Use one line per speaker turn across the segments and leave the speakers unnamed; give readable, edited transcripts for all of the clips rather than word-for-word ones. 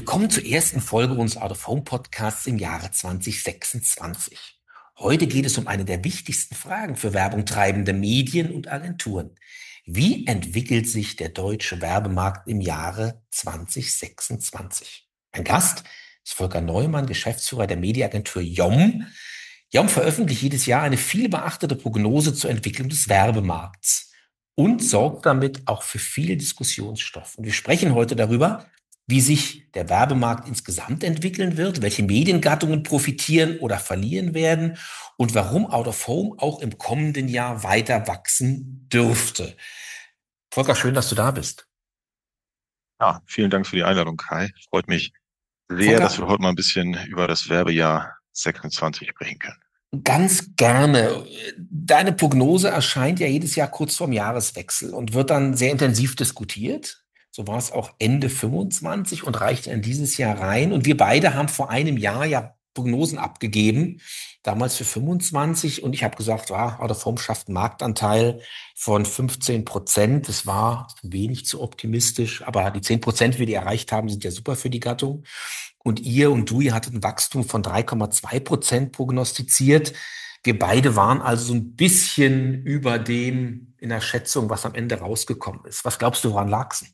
Willkommen zur ersten Folge unseres Out of Home Podcasts im Jahre 2026. Heute geht es um eine der wichtigsten Fragen für werbungtreibende Medien und Agenturen. Wie entwickelt sich der deutsche Werbemarkt im Jahre 2026? Mein Gast ist Volker Neumann, Geschäftsführer der Mediaagentur YOM. YOM veröffentlicht jedes Jahr eine viel beachtete Prognose zur Entwicklung des Werbemarkts und sorgt damit auch für viel Diskussionsstoff. Und wir sprechen heute darüber, wie sich der Werbemarkt insgesamt entwickeln wird, welche Mediengattungen profitieren oder verlieren werden und warum Out of Home auch im kommenden Jahr weiter wachsen dürfte. Volker, schön, dass du da bist.
Ja, vielen Dank für die Einladung, Kai. Freut mich sehr, dass wir
Volker,
heute mal ein bisschen über das Werbejahr 26 sprechen können.
ganz gerne. Deine Prognose erscheint ja jedes Jahr kurz vorm Jahreswechsel und wird dann sehr intensiv diskutiert. So war es auch Ende 25 und reichte in dieses Jahr rein. Und wir beide haben vor einem Jahr ja Prognosen abgegeben, damals für 25. Und ich habe gesagt, Out of Home schafft einen Marktanteil von 15%. Das war wenig zu optimistisch, aber die 10%, die wir erreicht haben, sind ja super für die Gattung. Und ihr hattet ein Wachstum von 3,2% prognostiziert. Wir beide waren also so ein bisschen über dem in der Schätzung, was am Ende rausgekommen ist. Was glaubst du, woran lag's?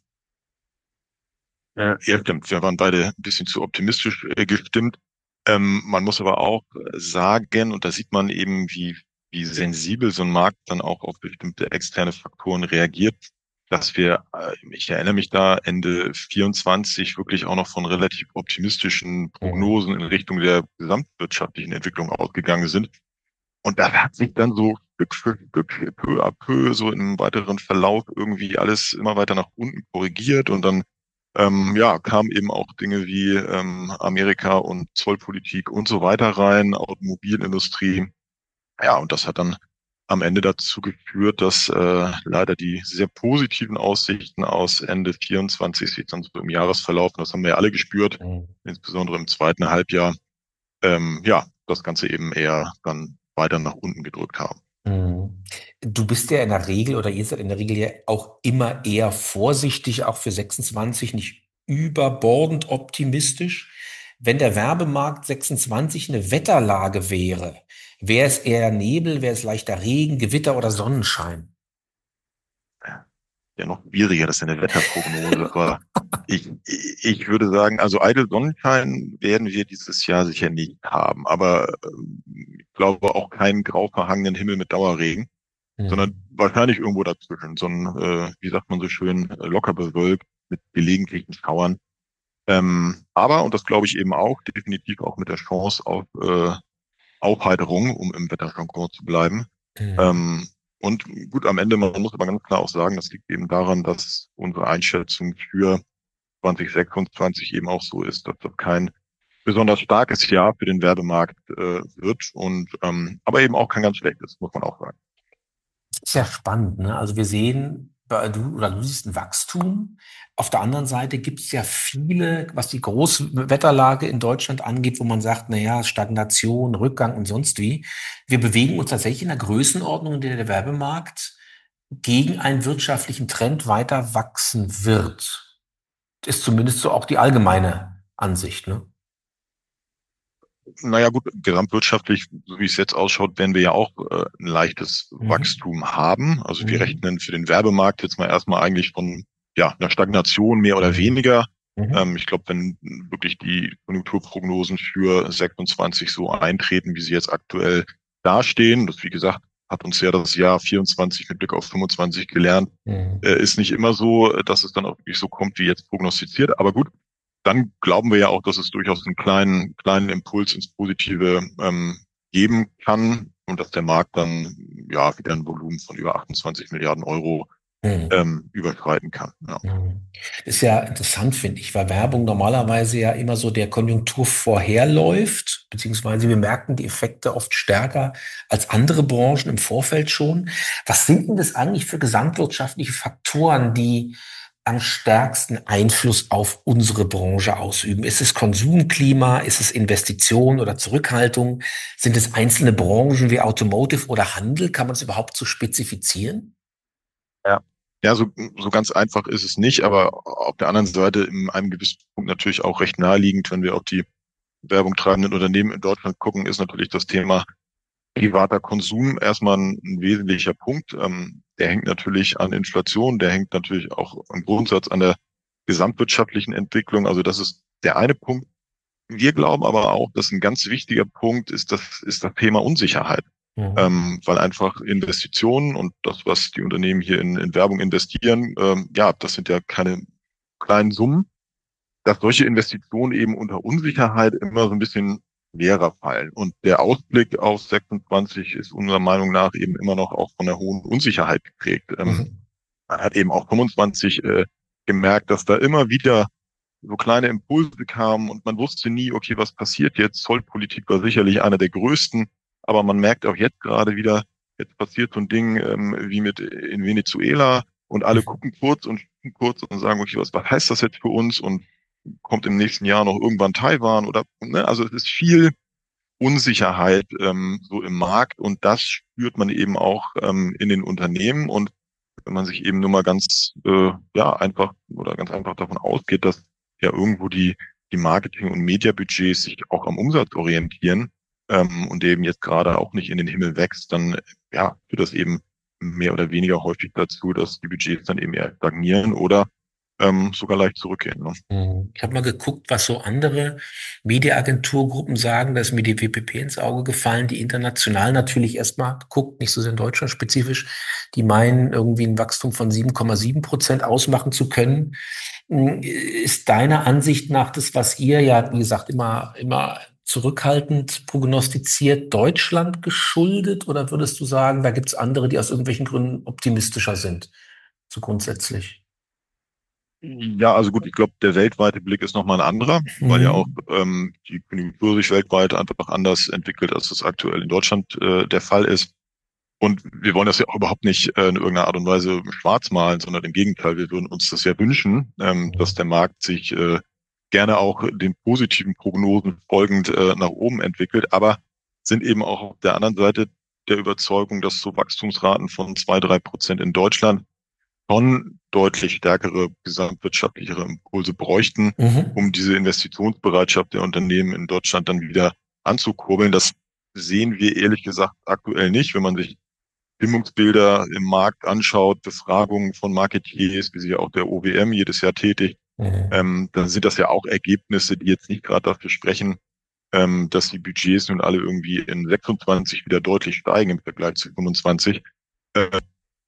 Ja, stimmt. Wir waren beide ein bisschen zu optimistisch gestimmt. Man muss aber auch sagen, und da sieht man eben, wie sensibel so ein Markt dann auch auf bestimmte externe Faktoren reagiert, dass ich erinnere mich da, Ende 24 wirklich auch noch von relativ optimistischen
Mhm.
Prognosen in Richtung der gesamtwirtschaftlichen Entwicklung ausgegangen sind. Und da hat sich dann so Stück für Stück, peu à peu, so im weiteren Verlauf irgendwie alles immer weiter nach unten korrigiert. Und dann, ja, kamen eben auch Dinge wie Amerika und Zollpolitik und so weiter rein, Automobilindustrie. Ja, und das hat dann am Ende dazu geführt, dass leider die sehr positiven Aussichten aus Ende 24 sich dann so im Jahresverlauf, und das haben wir ja alle gespürt,
Mhm.
insbesondere im zweiten Halbjahr, ja, das Ganze eben eher dann weiter nach unten gedrückt haben.
Mhm. Du bist ja in der Regel oder ihr seid in der Regel ja auch immer eher vorsichtig, auch für 26, nicht überbordend optimistisch. Wenn der Werbemarkt 26 eine Wetterlage wäre, wäre es eher Nebel, wäre es leichter Regen, Gewitter oder Sonnenschein?
Ja, noch schwieriger, das ist eine Wetterprognose, aber ich würde sagen, also eitel Sonnenschein werden wir dieses Jahr sicher nicht haben, aber ich glaube auch keinen grau verhangenen Himmel mit Dauerregen, sondern
Mhm.
wahrscheinlich irgendwo dazwischen, so ein, wie sagt man so schön, locker bewölkt mit gelegentlichen Schauern. Aber, und das glaube ich eben auch, definitiv auch mit der Chance auf Aufheiterung, um im Wetterjargon zu bleiben.
Mhm.
Ähm, und gut, am Ende, man muss aber ganz klar auch sagen, das liegt eben daran, dass unsere Einschätzung für 2026 eben auch so ist, dass das kein besonders starkes Jahr für den Werbemarkt wird und aber eben auch kein ganz schlechtes, muss man auch sagen.
Ist ja spannend, ne? Also wir sehen, du siehst ein Wachstum. Auf der anderen Seite gibt es ja viele, was die Großwetterlage in Deutschland angeht, wo man sagt, na ja, Stagnation, Rückgang und sonst wie. Wir bewegen uns tatsächlich in der Größenordnung, in der der Werbemarkt gegen einen wirtschaftlichen Trend weiter wachsen wird. Ist zumindest so auch die allgemeine Ansicht, ne?
Naja gut, gesamtwirtschaftlich, so wie es jetzt ausschaut, werden wir ja auch ein leichtes
Mhm.
Wachstum haben. Also wir
Mhm.
rechnen für den Werbemarkt jetzt mal erstmal eigentlich von ja, einer Stagnation mehr oder
Mhm.
weniger.
Mhm.
Ich glaube, wenn wirklich die Konjunkturprognosen für 26 so eintreten, wie sie jetzt aktuell dastehen, das wie gesagt hat uns ja das Jahr 24 mit Blick auf 25 gelernt,
Mhm.
ist nicht immer so, dass es dann auch wirklich so kommt, wie jetzt prognostiziert. Aber gut, dann glauben wir ja auch, dass es durchaus einen kleinen Impuls ins Positive geben kann und dass der Markt dann ja wieder ein Volumen von über 28 Milliarden Euro
Mhm.
überschreiten kann. Ja.
Mhm. Das ist ja interessant, finde ich, weil Werbung normalerweise ja immer so der Konjunktur vorherläuft, beziehungsweise wir merken die Effekte oft stärker als andere Branchen im Vorfeld schon. Was sind denn das eigentlich für gesamtwirtschaftliche Faktoren, die am stärksten Einfluss auf unsere Branche ausüben? Ist es Konsumklima? Ist es Investition oder Zurückhaltung? Sind es einzelne Branchen wie Automotive oder Handel? Kann man es überhaupt so spezifizieren?
Ja. Ja, so ganz einfach ist es nicht, aber auf der anderen Seite in einem gewissen Punkt natürlich auch recht naheliegend, wenn wir auf die Werbung treibenden Unternehmen in Deutschland gucken, ist natürlich das Thema privater Konsum erstmal ein wesentlicher Punkt. Der hängt natürlich an Inflation, der hängt natürlich auch im Grundsatz an der gesamtwirtschaftlichen Entwicklung. Also das ist der eine Punkt. Wir glauben aber auch, dass ein ganz wichtiger Punkt ist das Thema Unsicherheit.
Mhm.
Weil einfach Investitionen und das, was die Unternehmen hier in Werbung investieren, ja, das sind ja keine kleinen Summen, dass solche Investitionen eben unter Unsicherheit immer so ein bisschen leerer fallen. Und der Ausblick auf 26 ist unserer Meinung nach eben immer noch auch von einer hohen Unsicherheit geprägt.
Mhm.
Man hat eben auch 25 gemerkt, dass da immer wieder so kleine Impulse kamen und man wusste nie, okay, was passiert jetzt? Zollpolitik war sicherlich einer der größten, aber man merkt auch jetzt gerade wieder, jetzt passiert so ein Ding wie mit in Venezuela und alle gucken kurz und sagen, okay, was heißt das jetzt für uns? Und kommt im nächsten Jahr noch irgendwann Taiwan oder, ne? Also es ist viel Unsicherheit so im Markt und das spürt man eben auch in den Unternehmen und wenn man sich eben nur mal ganz einfach davon ausgeht, dass ja irgendwo die Marketing- und Mediabudgets sich auch am Umsatz orientieren und eben jetzt gerade auch nicht in den Himmel wächst, dann ja führt das eben mehr oder weniger häufig dazu, dass die Budgets dann eben eher stagnieren oder sogar leicht zurückgehen. Ne?
Mhm. Ich habe mal geguckt, was so andere Mediaagenturgruppen sagen. Da ist mir die WPP ins Auge gefallen, die international natürlich erstmal guckt, nicht so sehr in Deutschland spezifisch. Die meinen, irgendwie ein Wachstum von 7,7% ausmachen zu können. Ist deiner Ansicht nach das, was ihr ja, wie gesagt, immer zurückhaltend prognostiziert, Deutschland geschuldet? Oder würdest du sagen, da gibt es andere, die aus irgendwelchen Gründen optimistischer sind, so grundsätzlich?
Ja, also gut, ich glaube, der weltweite Blick ist nochmal ein anderer, weil ja auch
Mhm.
die Konjunktur sich weltweit einfach anders entwickelt, als das aktuell in Deutschland der Fall ist. Und wir wollen das ja auch überhaupt nicht in irgendeiner Art und Weise schwarz malen, sondern im Gegenteil, wir würden uns das ja wünschen, dass der Markt sich gerne auch den positiven Prognosen folgend nach oben entwickelt, aber sind eben auch auf der anderen Seite der Überzeugung, dass so Wachstumsraten von 2-3% in Deutschland schon deutlich stärkere gesamtwirtschaftlichere Impulse bräuchten,
Mhm.
um diese Investitionsbereitschaft der Unternehmen in Deutschland dann wieder anzukurbeln. Das sehen wir ehrlich gesagt aktuell nicht, wenn man sich Stimmungsbilder im Markt anschaut, Befragungen von Marketiers, wie sie ja auch der OWM jedes Jahr tätigt,
Mhm.
dann sind das ja auch Ergebnisse, die jetzt nicht gerade dafür sprechen, dass die Budgets nun alle irgendwie in 26 wieder deutlich steigen im Vergleich zu 25. Äh,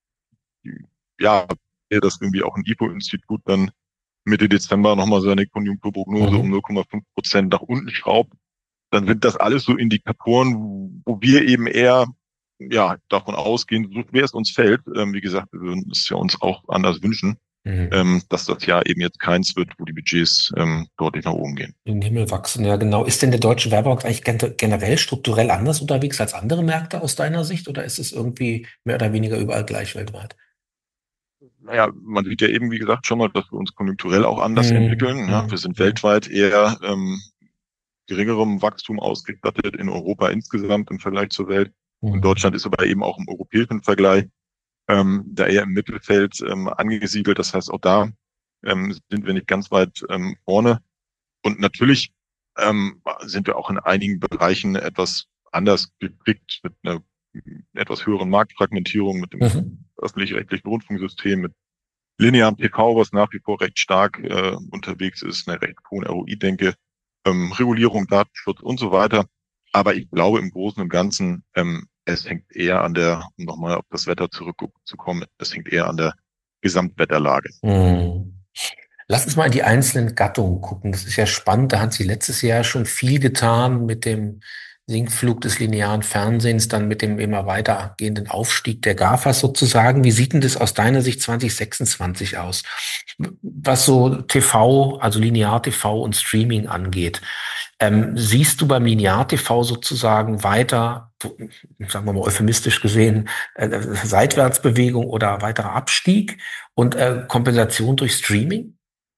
ja, das irgendwie auch ein IFO-Institut dann Mitte Dezember nochmal seine Konjunkturprognose um
Mhm.
0,5% nach unten schraubt, dann sind das alles so Indikatoren, wo wir eben eher ja davon ausgehen, so schwer es uns fällt, wie gesagt, wir würden es ja uns auch anders wünschen,
Mhm.
dass das Jahr eben jetzt keins wird, wo die Budgets deutlich nach oben gehen.
In den Himmel wachsen, ja genau. Ist denn der deutsche Werbemarkt eigentlich generell strukturell anders unterwegs als andere Märkte aus deiner Sicht oder ist es irgendwie mehr oder weniger überall gleich weltweit?
Naja, man sieht ja eben, wie gesagt, schon mal, dass wir uns konjunkturell auch anders
Mhm.
entwickeln. Ja? Wir
Mhm.
sind
Mhm.
weltweit eher geringerem Wachstum ausgestattet in Europa insgesamt im Vergleich zur Welt. Und
Mhm.
Deutschland ist aber eben auch im europäischen Vergleich da eher im Mittelfeld angesiedelt. Das heißt, auch da sind wir nicht ganz weit vorne. Und natürlich sind wir auch in einigen Bereichen etwas anders gestrickt mit einer etwas höheren Marktfragmentierung, mit dem
Mhm.
öffentlich-rechtlichen Rundfunksystem, mit linearem TV, was nach wie vor recht stark unterwegs ist, eine recht hohen ROI-Denke, Regulierung, Datenschutz und so weiter. Aber ich glaube im Großen und Ganzen, es hängt eher an der, um nochmal auf das Wetter zurückzukommen, es hängt eher an der Gesamtwetterlage.
Mhm. Lass uns mal in die einzelnen Gattungen gucken. Das ist ja spannend. Da hat sie letztes Jahr schon viel getan mit dem Sinkflug des linearen Fernsehens, dann mit dem immer weitergehenden Aufstieg der GAFAs sozusagen. Wie sieht denn das aus deiner Sicht 2026 aus? Was so TV, also Linear-TV und Streaming angeht. Siehst du beim Linear-TV sozusagen weiter, sagen wir mal euphemistisch gesehen, Seitwärtsbewegung oder weiterer Abstieg und Kompensation durch Streaming?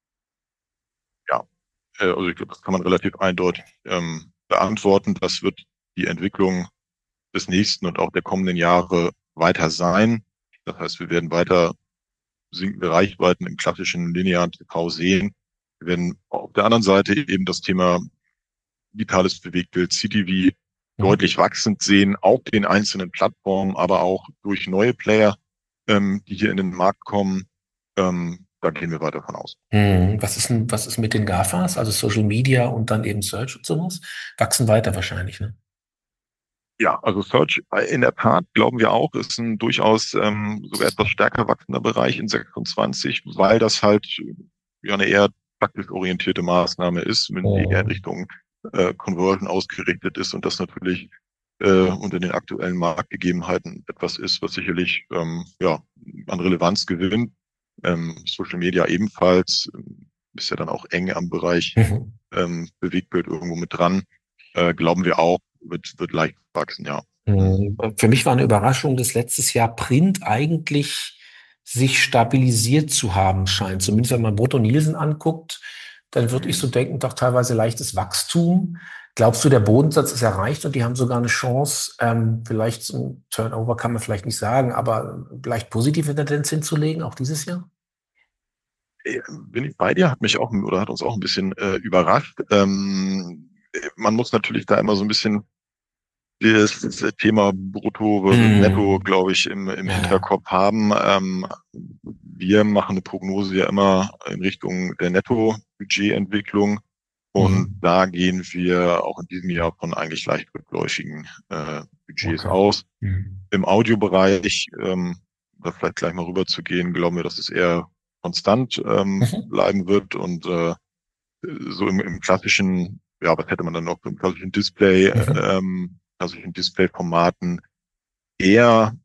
Ja, also ich glaube, das kann man relativ eindeutig beantworten. Das wird die Entwicklung des nächsten und auch der kommenden Jahre weiter sein. Das heißt, wir werden weiter sinkende Reichweiten im klassischen linearen TV sehen. Wir werden auf der anderen Seite eben das Thema digitales Bewegtbild, CTV,
Mhm.
deutlich wachsend sehen, auf den einzelnen Plattformen, aber auch durch neue Player, die hier in den Markt kommen. Da gehen wir weiter von aus.
Was ist mit den GAFAs, also Social Media und dann eben Search und sowas? Wachsen weiter wahrscheinlich, ne?
Ja, also Search in der Tat glauben wir auch, ist ein durchaus sogar etwas stärker wachsender Bereich in 26, weil das halt ja eine eher praktisch orientierte Maßnahme ist, wenn die eher in
Mhm.
Richtung Conversion ausgerichtet ist und das natürlich unter den aktuellen Marktgegebenheiten etwas ist, was sicherlich ja an Relevanz gewinnt. Social Media ebenfalls ist ja dann auch eng am Bereich
Mhm.
Bewegtbild irgendwo mit dran. Glauben wir auch, wird leicht wachsen, ja. Mhm.
Für mich war eine Überraschung, dass letztes Jahr Print eigentlich sich stabilisiert zu haben scheint. Zumindest wenn man Brutto Nielsen anguckt, dann würde ich
Mhm.
so denken, doch teilweise leichtes Wachstum. Glaubst du, der Bodensatz ist erreicht und die haben sogar eine Chance, vielleicht so ein Turnover kann man vielleicht nicht sagen, aber vielleicht positive Tendenz hinzulegen, auch dieses Jahr?
Bin ich bei dir, hat mich auch oder hat uns auch ein bisschen überrascht. Man muss natürlich da immer so ein bisschen das Thema Brutto versus Netto,
Hm.
glaube ich, im
Ja, ja.
Hinterkopf haben. Wir machen eine Prognose ja immer in Richtung der Netto-Budgetentwicklung. Und
Mhm.
da gehen wir auch in diesem Jahr von eigentlich leicht rückläufigen Budgets
Okay.
aus.
Mhm.
Im Audiobereich, da vielleicht gleich mal rüber zu gehen, glauben wir, dass es eher konstant
Mhm.
bleiben wird und so im klassischen, ja, was hätte man dann noch im
Mhm.
klassischen Displayformaten eher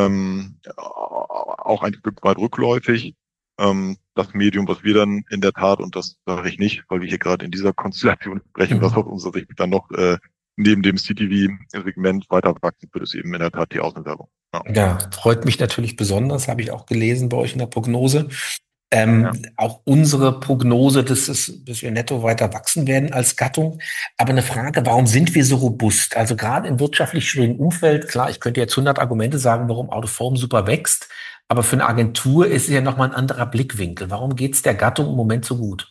auch ein Stück weit rückläufig. Das Medium, was wir dann in der Tat, und das sage ich nicht, weil wir hier gerade in dieser Konstellation sprechen, was
Mhm.
aus unserer Sicht dann noch neben dem CTV-Segment weiter wachsen wird, ist eben in der Tat die Außenwerbung. Ja.
Ja, freut mich natürlich besonders, habe ich auch gelesen bei euch in der Prognose.
Ja.
Auch unsere Prognose, dass wir netto weiter wachsen werden als Gattung. Aber eine Frage, warum sind wir so robust? Also gerade im wirtschaftlich schwierigen Umfeld, klar, ich könnte jetzt 100 Argumente sagen, warum Out of Form super wächst, aber für eine Agentur ist es ja nochmal ein anderer Blickwinkel. Warum geht es der Gattung im Moment so gut?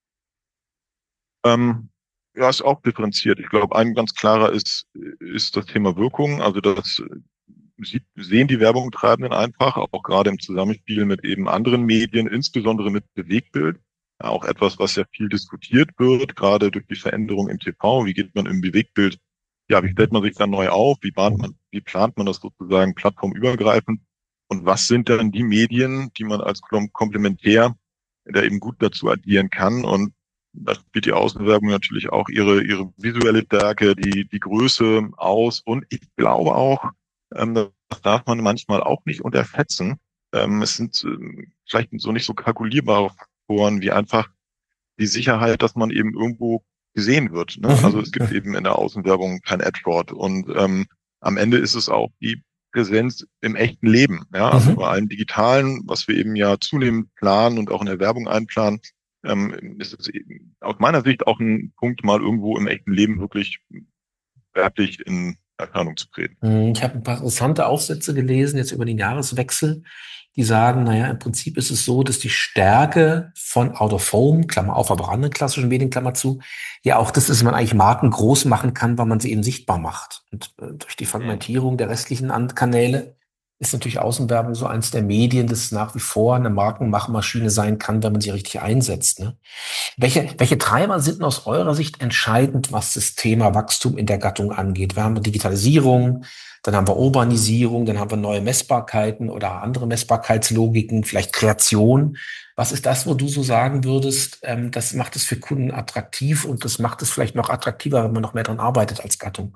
Ähm, ja, ist auch differenziert. Ich glaube, ein ganz klarer ist das Thema Wirkung. Also das sehen die Werbungtreibenden einfach, auch gerade im Zusammenspiel mit eben anderen Medien, insbesondere mit Bewegtbild. Ja, auch etwas, was ja viel diskutiert wird, gerade durch die Veränderung im TV. Wie geht man im Bewegtbild? Ja, wie stellt
Mhm.
man sich dann neu auf? Wie plant man das sozusagen plattformübergreifend? Und was sind dann die Medien, die man als komplementär da eben gut dazu addieren kann? Und da spielt die Außenwerbung natürlich auch ihre visuelle Stärke, die Größe aus. Und ich glaube auch, das darf man manchmal auch nicht unterschätzen. Es sind vielleicht so nicht so kalkulierbare Faktoren wie einfach die Sicherheit, dass man eben irgendwo gesehen wird. Ne? Also es
Mhm.
gibt eben in der Außenwerbung kein Adwort. Und am Ende ist es auch die Präsenz im echten Leben. Ja? Also bei
Mhm.
allem Digitalen, was wir eben ja zunehmend planen und auch in der Werbung einplanen, ist es eben aus meiner Sicht auch ein Punkt, mal irgendwo im echten Leben wirklich werblich in Erscheinung zu treten.
Ich habe ein paar interessante Aufsätze gelesen, jetzt über den Jahreswechsel, die sagen, naja, im Prinzip ist es so, dass die Stärke von Out of Home, Klammer auf, aber auch anderen klassischen Medien, Klammer zu, ja auch das ist, dass man eigentlich Marken groß machen kann, weil man sie eben sichtbar macht. Und durch die
Mhm.
Fragmentierung der restlichen Kanäle ist natürlich Außenwerbung so eins der Medien, das nach wie vor eine Markenmachmaschine sein kann, wenn man sie richtig einsetzt, ne? Welche Treiber sind denn aus eurer Sicht entscheidend, was das Thema Wachstum in der Gattung angeht? Wir haben Digitalisierung, dann haben wir Urbanisierung, dann haben wir neue Messbarkeiten oder andere Messbarkeitslogiken, vielleicht Kreation. Was ist das, wo du so sagen würdest, das macht es für Kunden attraktiv und das macht es vielleicht noch attraktiver, wenn man noch mehr dran arbeitet als Gattung?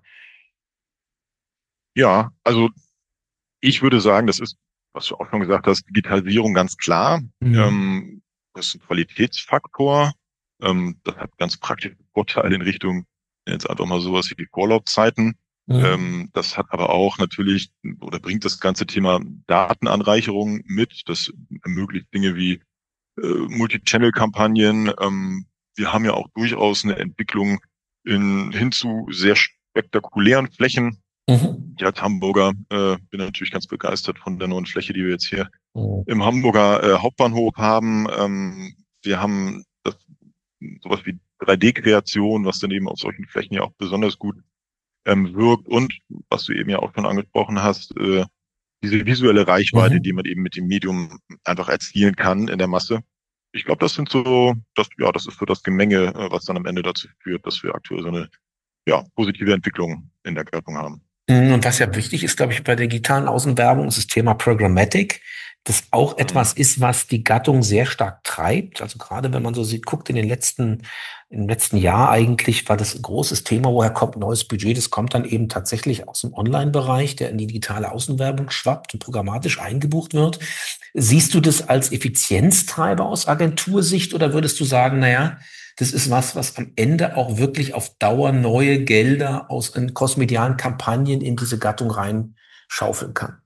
Ja, also ich würde sagen, das ist, was du auch schon gesagt hast, Digitalisierung ganz klar.
Mhm.
Das ist ein Qualitätsfaktor. Das hat ganz praktische Vorteile in Richtung jetzt einfach mal sowas wie die Vorlaufzeiten.
Mhm.
Das hat aber auch natürlich oder bringt das ganze Thema Datenanreicherung mit. Das ermöglicht Dinge wie Multi-Channel-Kampagnen. Wir haben ja auch durchaus eine Entwicklung hin zu sehr spektakulären Flächen.
Mhm.
Ich als Hamburger bin natürlich ganz begeistert von der neuen Fläche, die wir jetzt hier
Mhm.
im Hamburger Hauptbahnhof haben. Wir haben sowas wie 3D-Kreation, was dann eben auf solchen Flächen ja auch besonders gut wirkt. Und was du eben ja auch schon angesprochen hast, diese visuelle Reichweite, die
Mhm.
man eben mit dem Medium einfach erzielen kann in der Masse. Ich glaube, das sind so, das ist so das Gemenge, was dann am Ende dazu führt, dass wir aktuell so eine, ja, positive Entwicklung in der Gattung haben.
Und was ja wichtig ist, glaube ich, bei der digitalen Außenwerbung, ist das Thema Programmatic, das auch
Mhm.
etwas ist, was die Gattung sehr stark treibt. Also gerade wenn man so sieht, guckt im letzten Jahr eigentlich war das ein großes Thema, woher kommt neues Budget? Das kommt dann eben tatsächlich aus dem Online-Bereich, der in die digitale Außenwerbung schwappt und programmatisch eingebucht wird. Siehst du das als Effizienztreiber aus Agentursicht oder würdest du sagen, naja, das ist was, was am Ende auch wirklich auf Dauer neue Gelder aus in crossmedialen Kampagnen in diese Gattung reinschaufeln kann?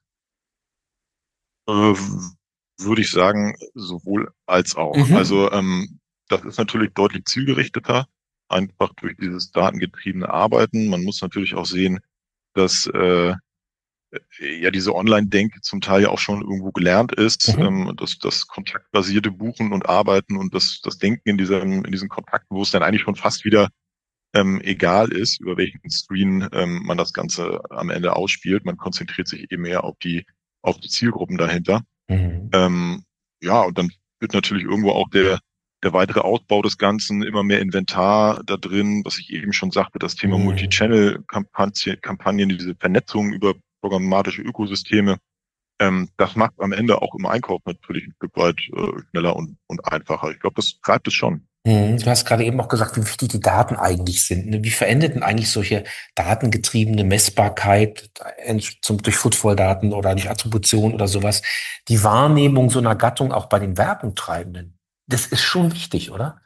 Äh, Würde ich sagen, sowohl als auch.
Mhm.
Also das ist natürlich deutlich zielgerichteter, einfach durch dieses datengetriebene Arbeiten. Man muss natürlich auch sehen, dass ja diese Online-Denke zum Teil ja auch schon irgendwo gelernt ist,
Mhm.
dass das kontaktbasierte Buchen und Arbeiten und das Denken in diesen Kontakten, wo es dann eigentlich schon fast wieder egal ist, über welchen Screen man das Ganze am Ende ausspielt. Man konzentriert sich eben mehr auf die Zielgruppen dahinter.
Mhm.
Ähm, ja, und dann wird natürlich irgendwo auch der weitere Ausbau des Ganzen, immer mehr Inventar da drin, was ich eben schon sagte, das Thema
Mhm.
Multi-Channel-Kampagnen, diese Vernetzung über programmatische Ökosysteme, das macht am Ende auch im Einkauf natürlich ein Stück weit schneller und einfacher. Ich glaube, das treibt es schon.
Mhm. Du hast gerade eben auch gesagt, wie wichtig die Daten eigentlich sind. Ne? Wie verändert denn eigentlich solche datengetriebene Messbarkeit durch Footfall-Daten oder durch Attribution oder sowas die Wahrnehmung so einer Gattung auch bei den Werbungtreibenden? Das ist schon wichtig, oder?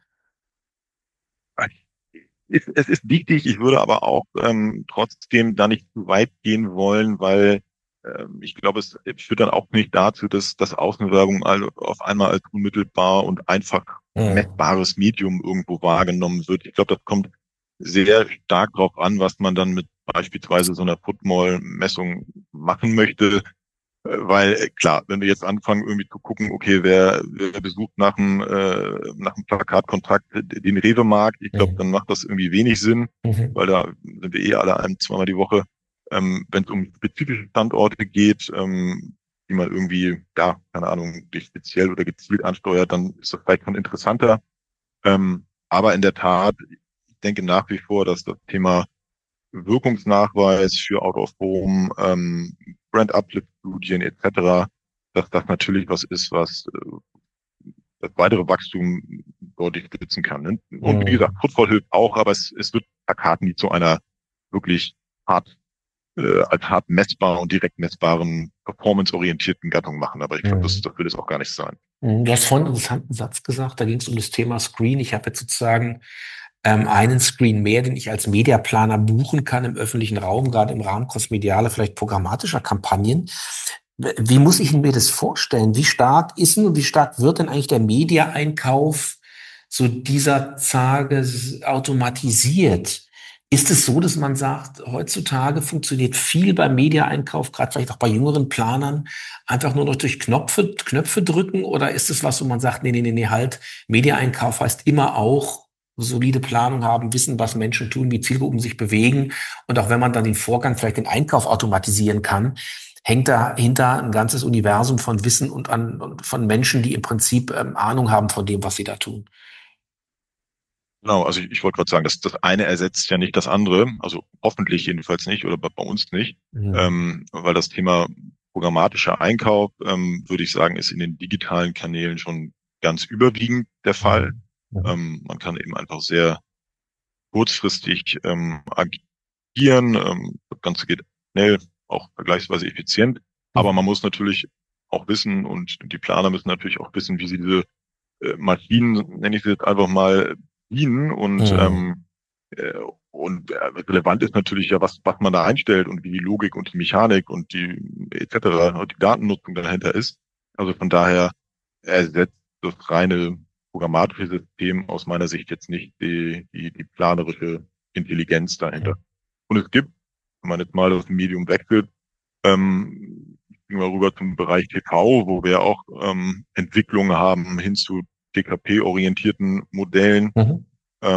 Es ist wichtig, ich würde aber auch trotzdem da nicht zu weit gehen wollen, weil ich glaube, es führt dann auch nicht dazu, dass Außenwerbung auf einmal als unmittelbar und einfach
Mhm.
messbares Medium irgendwo wahrgenommen wird. Ich glaube, das kommt sehr stark darauf an, was man dann mit beispielsweise so einer Football-Messung machen möchte. Weil klar, wenn wir jetzt anfangen irgendwie zu gucken, okay, wer besucht nach dem Plakatkontrakt den Rewe-Markt, ich glaube, dann
Mhm.
macht das irgendwie wenig Sinn,
Mhm.
weil da sind wir alle zweimal die Woche. Wenn es um spezifische Standorte geht, die man irgendwie, ja, keine Ahnung, durch speziell oder gezielt ansteuert, dann ist das vielleicht schon interessanter. Aber in der Tat, ich denke nach wie vor, dass das Thema Wirkungsnachweis für Out of Home, Brand Uplift Studien etc., dass das natürlich was ist, was das weitere Wachstum deutlich stützen kann. Ne? Und wie gesagt,
Mhm.
Footfall hilft auch, aber es wird Plakat nie zu einer wirklich hart als hart messbar und direkt messbaren, performanceorientierten Gattung machen. Aber ich glaube,
Mhm.
das will es auch gar nicht sein.
Mhm. Du hast vorhin einen interessanten Satz gesagt, da ging es um das Thema Screen. Ich habe jetzt sozusagen einen Screen mehr, den ich als Mediaplaner buchen kann im öffentlichen Raum, gerade im Rahmen crossmedialer, vielleicht programmatischer Kampagnen. Wie muss ich mir das vorstellen? Wie stark ist denn und wie stark wird denn eigentlich der Mediaeinkauf so dieser Tage automatisiert? Ist es so, dass man sagt, heutzutage funktioniert viel beim Mediaeinkauf, gerade vielleicht auch bei jüngeren Planern, einfach nur noch durch Knöpfe drücken? Oder ist es was, wo man sagt, nee, halt, Mediaeinkauf heißt immer auch solide Planung haben, wissen, was Menschen tun, wie Zielgruppen sich bewegen. Und auch wenn man dann den Vorgang, vielleicht den Einkauf automatisieren kann, hängt dahinter ein ganzes Universum von Wissen und von Menschen, die im Prinzip Ahnung haben von dem, was sie da tun.
Genau, also ich wollte gerade sagen, das eine ersetzt ja nicht das andere, also hoffentlich jedenfalls nicht oder bei uns nicht,
Mhm.
weil das Thema programmatischer Einkauf, würde ich sagen, ist in den digitalen Kanälen schon ganz überwiegend der Fall.
Mhm. Mhm.
Man kann eben einfach sehr kurzfristig agieren, das Ganze geht schnell, auch vergleichsweise effizient, aber man
Mhm.
muss natürlich auch wissen und die Planer müssen natürlich auch wissen, wie sie diese Maschinen, nenne ich sie jetzt einfach mal, dienen
Mhm.
äh, relevant ist natürlich ja, was man da einstellt und wie die Logik und die Mechanik und die etc. und die Datennutzung dahinter ist. Also von daher ersetzt das reine programmatische System aus meiner Sicht jetzt nicht die planerische Intelligenz dahinter. Und es gibt wenn man jetzt mal aus dem Medium wechselt, gehen wir rüber zum Bereich TV, wo wir auch Entwicklungen haben hin zu TKP-orientierten Modellen.
Mhm.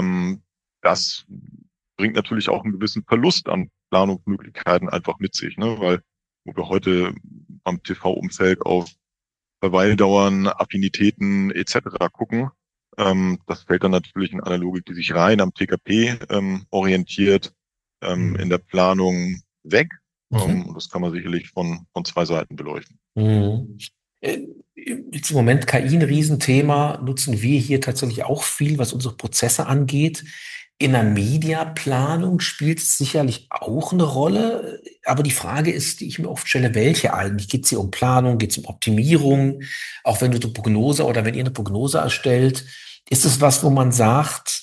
Das bringt natürlich auch einen gewissen Verlust an Planungsmöglichkeiten einfach mit sich, ne? Weil wo wir heute am TV-Umfeld auf Verweildauern, Affinitäten etc. gucken, das fällt dann natürlich in einer Logik, die sich rein am TKP orientiert, in
Mhm.
der Planung weg.
Mhm.
Und das kann man sicherlich von zwei Seiten beleuchten.
Mhm. Jetzt im Moment KI ein Riesenthema, nutzen wir hier tatsächlich auch viel, was unsere Prozesse angeht. In der Mediaplanung spielt es sicherlich auch eine Rolle, aber die Frage ist, die ich mir oft stelle, welche eigentlich? Geht es hier um Planung, geht es um Optimierung? Auch wenn du eine Prognose oder wenn ihr eine Prognose erstellt, ist es was, wo man sagt,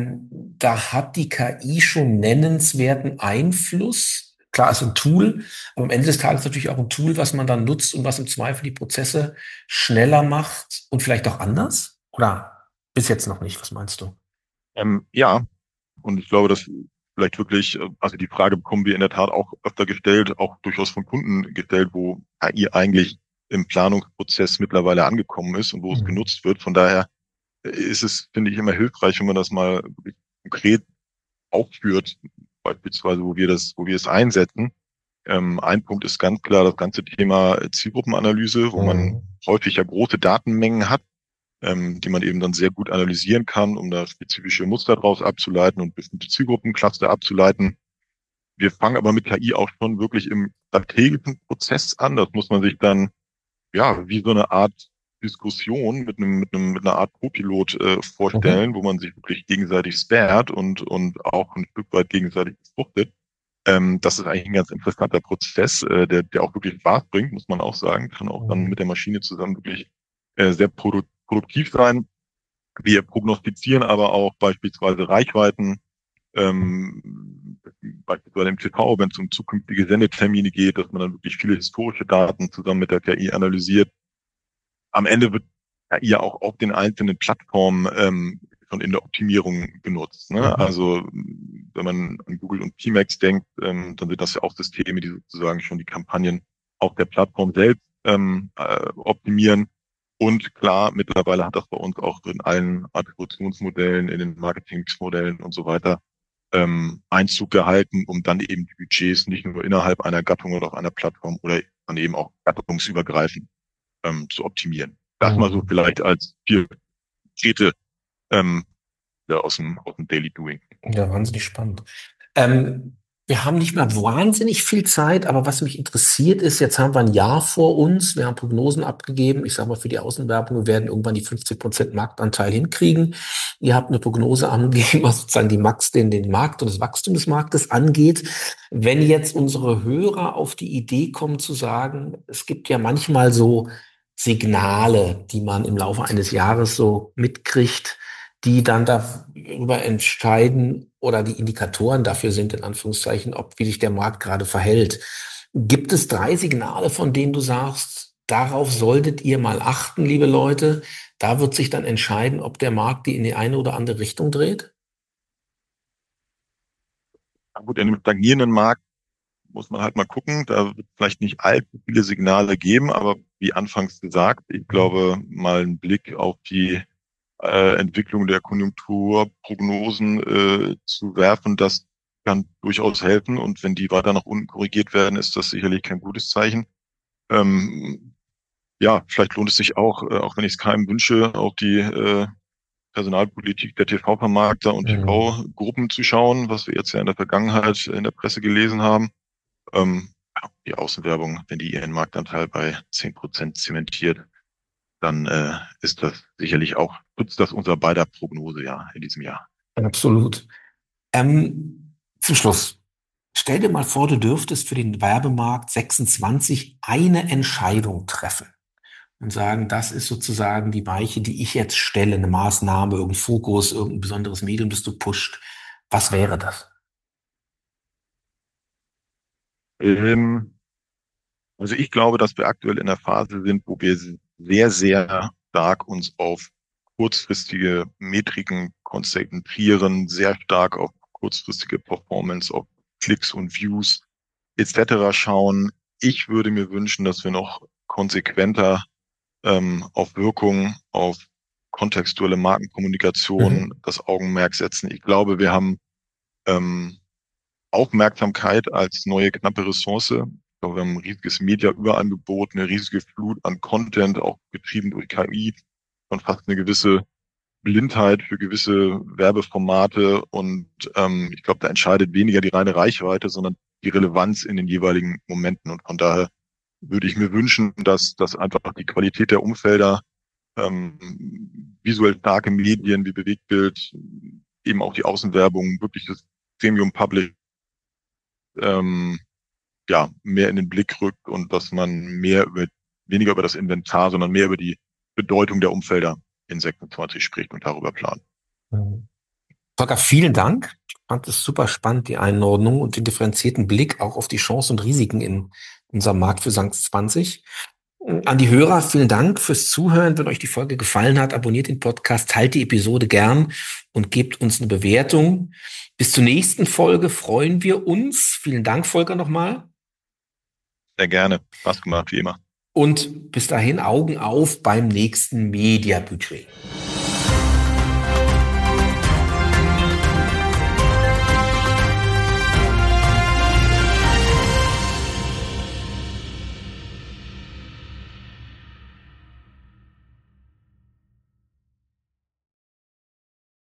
da hat die KI schon nennenswerten Einfluss? Klar, ist ein Tool, aber am Ende des Tages natürlich auch ein Tool, was man dann nutzt und was im Zweifel die Prozesse schneller macht und vielleicht auch anders? Oder bis jetzt noch nicht? Was meinst du?
Ja, und ich glaube, dass vielleicht wirklich, also die Frage bekommen wir in der Tat auch öfter gestellt, auch durchaus von Kunden gestellt, wo KI eigentlich im Planungsprozess mittlerweile angekommen ist und wo es
Mhm.
genutzt wird. Von daher ist es, finde ich, immer hilfreich, wenn man das mal wirklich konkret aufführt, beispielsweise, wo wir es einsetzen. Ein Punkt ist ganz klar das ganze Thema Zielgruppenanalyse, wo man
Mhm.
häufig ja große Datenmengen hat, die man eben dann sehr gut analysieren kann, um da spezifische Muster draus abzuleiten und bestimmte Zielgruppencluster abzuleiten. Wir fangen aber mit KI auch schon wirklich im strategischen Prozess an. Das muss man sich dann, ja, wie so eine Art Diskussion mit einer Art Co-Pilot
Mhm.
vorstellen, wo man sich wirklich gegenseitig spared und auch ein Stück weit gegenseitig befruchtet. Das ist eigentlich ein ganz interessanter Prozess, der auch wirklich Spaß bringt, muss man auch sagen. Kann auch dann mit
Mhm.
der Maschine zusammen wirklich sehr produktiv sein. Wir prognostizieren aber auch beispielsweise Reichweiten, beispielsweise im TV, wenn es um zukünftige Sendetermine geht, dass man dann wirklich viele historische Daten zusammen mit der KI analysiert. Am Ende wird KI ja auch auf den einzelnen Plattformen schon in der Optimierung genutzt. Ne?
Mhm.
Also wenn man an Google und PMax denkt, dann sind das ja auch Systeme, die sozusagen schon die Kampagnen auf der Plattform selbst optimieren. Und klar, mittlerweile hat das bei uns auch in allen Attributionsmodellen, in den Marketingmodellen und so weiter Einzug gehalten, um dann eben die Budgets nicht nur innerhalb einer Gattung oder auf einer Plattform oder dann eben auch gattungsübergreifend zu optimieren. Das mal so
Mhm.
vielleicht als vier Schritte ähm, ja, aus dem Daily Doing.
Ja, wahnsinnig spannend. Ähm, Wir haben nicht mehr wahnsinnig viel Zeit, aber was mich interessiert ist, jetzt haben wir ein Jahr vor uns, wir haben Prognosen abgegeben. Ich sage mal, für die Außenwerbung, wir werden irgendwann die 50% Marktanteil hinkriegen. Ihr habt eine Prognose angegeben, was sozusagen den Markt und das Wachstum des Marktes angeht. Wenn jetzt unsere Hörer auf die Idee kommen zu sagen, es gibt ja manchmal so Signale, die man im Laufe eines Jahres so mitkriegt, die dann darüber entscheiden oder die Indikatoren dafür sind, in Anführungszeichen, ob wie sich der Markt gerade verhält. Gibt es drei Signale, von denen du sagst, darauf solltet ihr mal achten, liebe Leute? Da wird sich dann entscheiden, ob der Markt die in die eine oder andere Richtung dreht?
Gut, in einem stagnierenden Markt muss man halt mal gucken. Da wird vielleicht nicht allzu viele Signale geben, aber wie anfangs gesagt, ich glaube, mal einen Blick auf die Entwicklung der Konjunkturprognosen zu werfen, das kann durchaus helfen. Und wenn die weiter nach unten korrigiert werden, ist das sicherlich kein gutes Zeichen. Ähm, ja, vielleicht lohnt es sich auch, auch wenn ich es keinem wünsche, auch die Personalpolitik der TV-Vermarkter und
Mhm.
TV-Gruppen zu schauen, was wir jetzt ja in der Vergangenheit in der Presse gelesen haben. Ja, die Außenwerbung, wenn die ihren Marktanteil bei 10% zementiert, dann ist das sicherlich auch, nutzt das unser beider Prognose ja in diesem Jahr.
Absolut. Zum Schluss. Stell dir mal vor, du dürftest für den Werbemarkt 26 eine Entscheidung treffen und sagen, das ist sozusagen die Weiche, die ich jetzt stelle, eine Maßnahme, irgendein Fokus, irgendein besonderes Medium, das du pusht. Was wäre das?
Ähm, also ich glaube, dass wir aktuell in der Phase sind, wo wir sehr, sehr stark uns auf kurzfristige Metriken konzentrieren, sehr stark auf kurzfristige Performance, auf Klicks und Views. etc. schauen. Ich würde mir wünschen, dass wir noch konsequenter auf Wirkung, auf kontextuelle Markenkommunikation
Mhm.
das Augenmerk setzen. Ich glaube, wir haben ähm, Aufmerksamkeit als neue knappe Ressource. Ich glaube, wir haben ein riesiges Media-Überangebot, eine riesige Flut an Content, auch getrieben durch KI und fast eine gewisse Blindheit für gewisse Werbeformate. Und ich glaube, da entscheidet weniger die reine Reichweite, sondern die Relevanz in den jeweiligen Momenten. Und von daher würde ich mir wünschen, dass einfach die Qualität der Umfelder, visuell starke Medien wie Bewegtbild, eben auch die Außenwerbung, wirklich das Premium Public ähm, ja, mehr in den Blick rückt und dass man weniger über das Inventar, sondern mehr über die Bedeutung der Umfelder in 26 spricht und darüber plant.
Mhm. Volker, vielen Dank. Ich fand es super spannend, die Einordnung und den differenzierten Blick auch auf die Chancen und Risiken in unserem Markt für Sankt 20. An die Hörer, vielen Dank fürs Zuhören. Wenn euch die Folge gefallen hat, abonniert den Podcast, teilt die Episode gern und gebt uns eine Bewertung. Bis zur nächsten Folge freuen wir uns. Vielen Dank, Volker, nochmal.
Sehr gerne. Spaß gemacht, wie immer.
Und bis dahin Augen auf beim nächsten Mediabudget.